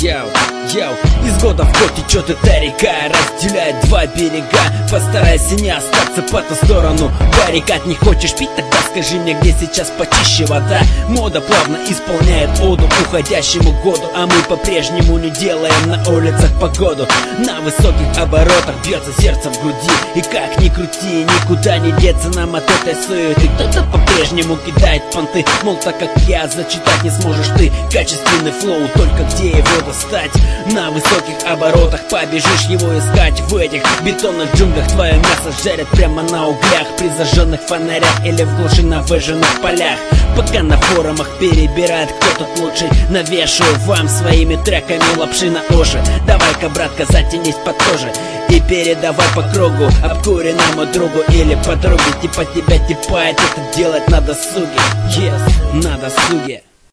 Йоу, из года в год течет эта река, разделяет два берега. Постарайся не остаться по ту сторону баррикад. Не хочешь пить, тогда скажи мне, где сейчас почище вода. Мода плавно исполняет оду уходящему году, а мы по-прежнему не делаем на улицах погоду. На высоких оборотах бьется сердце в груди, и как ни крути, никуда не деться нам от этой суеты. Кто-то по-прежнему кидает понты, мол, так как я, зачитать не сможешь ты качественный флоу, только где его достать? На высоких оборотах побежишь его искать. В этих бетонных джунглях твое мясо жарят прямо на углях, при зажженных фонарях или в глуши на выжженных полях. Пока на форумах перебирает, кто тут лучший, навешаю вам своими треками лапши на уши. Давай-ка, братка, затянись потуже и передавай по кругу обкуренному другу или подруге. Типа тебя типает, это делать на досуге. Yes, на досуге.